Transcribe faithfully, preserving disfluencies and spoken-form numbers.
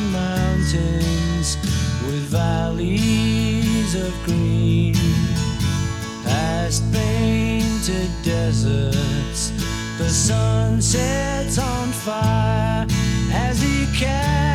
and mountains with valleys of green, past painted deserts, the sun sets on fire as he carries